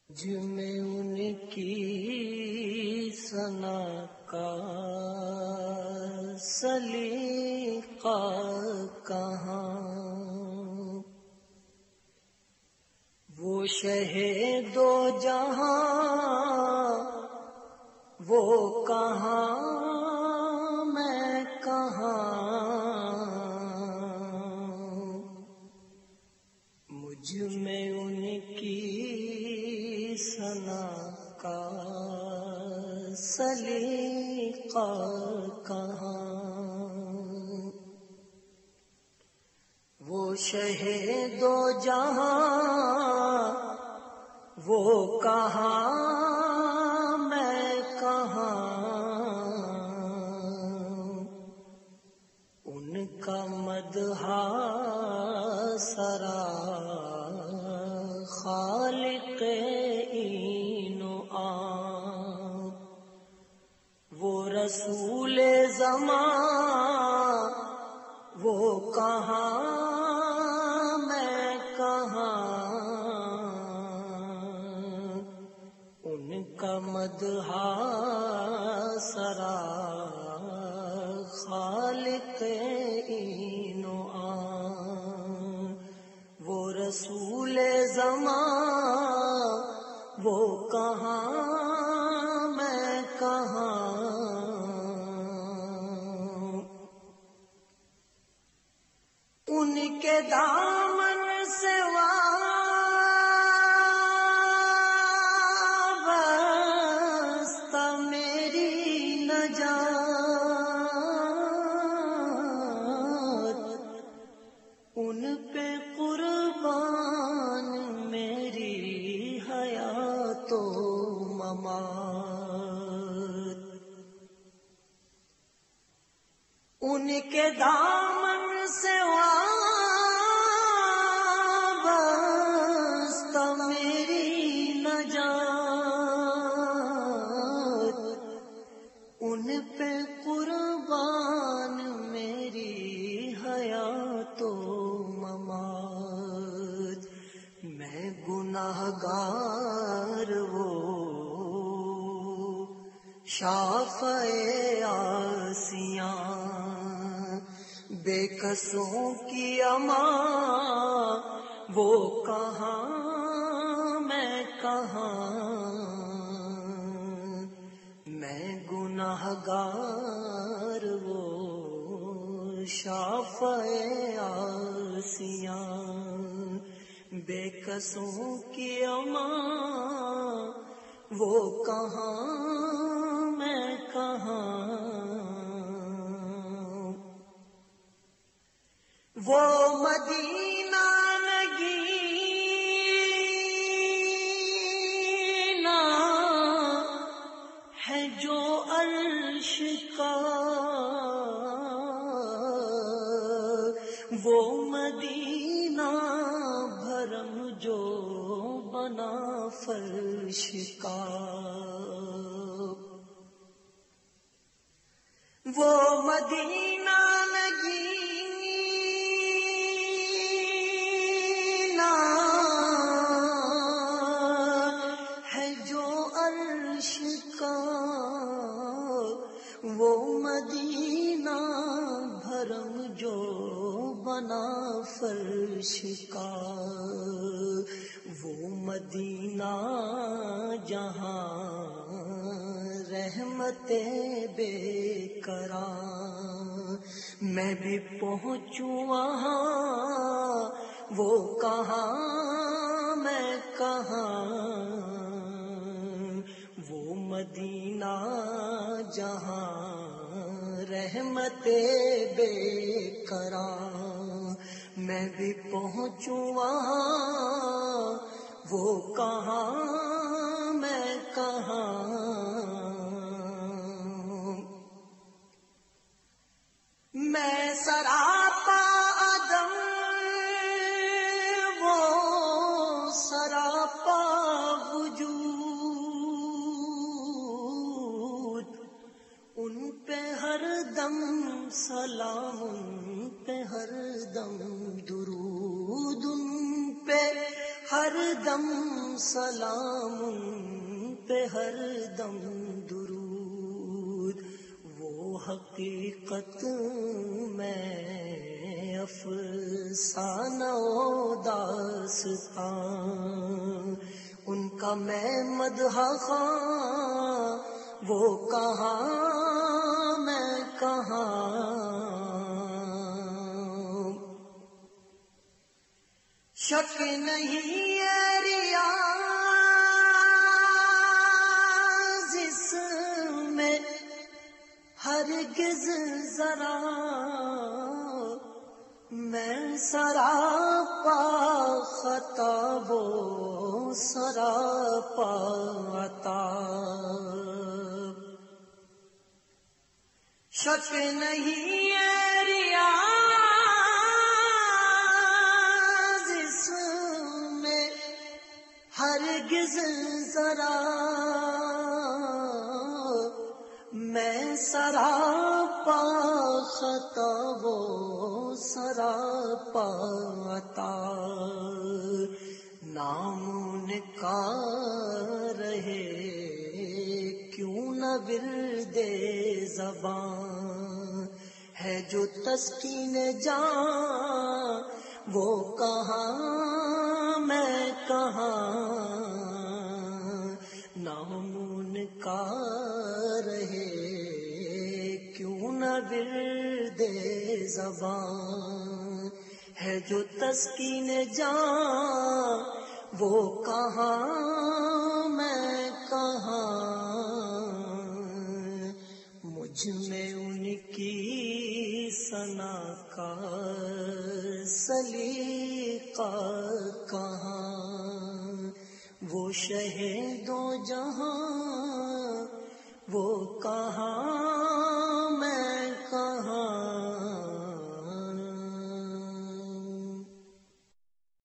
مجھ میں ان کی ثنا کا سلیقہ کہاں، وہ شہ دو جہاں وہ کہاں میں کہاں، مجھ میں ان کی ثنا کا سلیقہ کہاں، وہ شہ دو جہاں وہ کہاں میں کہاں، ان کا مدح سرا خالق این و عام، وہ رسول زمان وہ کہاں میں کہاں، ان کا مدح سرا خالق این و عام، وہ رسول زمان وہ کہاں میں کہاں، ان کے دامن سے وابستہ میری نجات، ان پہ قربان میری حیات و ممات، ان کے دامن سے وابستہ میری نجات، ان پہ قربان میری حیات و ممات، میں گناہگار وہ شافع عاصیاں، بے کسوں کی امان وہ کہاں میں کہاں، میں گناہگار وہ شافع عاصیاں، بے کسوں کی امان وہ کہاں میں کہاں، وہ مدینہ نگینا ہے جو عرش کا، وہ مدینہ بھرم جو بنا فرش کا، وہ مدینہ نگینا ہے جو عرش کا، وہ مدینہ بھرم جو بنا فرش کا، وہ مدینہ جہاں رحمت بے قرار، میں بھی پہنچوں وہاں وہ کہاں میں کہاں، وہ مدینہ جہاں رحمت بے قرار، میں بھی پہنچوں وہاں وہ کہاں میں کہاں، میں سراپا عدم وہ سراپا وجود، ان پہ ہر دم سلام، ان پہ ہر دم درود، ان پہ ہر دم سلام، ان پہ ہر دم درود. وہ حقیقت میں افسانہ و داستان، ان کا میں مدح خواں، وہ کہاں میں کہاں. شک نہیں ہے ریاض اس میں ہرگز ذرا، میں سراپا خطا وہ سراپا عطا. شک نہیں ہے ریاض اس میں ہرگز ذرا، میں سراپا خطا وہ سراپا عطا. نام نکار رہے کیوں نہ ورد زبان، ہے جو تسکین جان، وہ کہاں میں کہاں. نام کا رہے کیوں نہ ورد زبان، ہے جو تسکین جان، وہ کہاں میں کہاں. مجھ میں ان کی ثنا کا سلیقہ کہاں، وہ شہ دو جہاں، وہ کہاں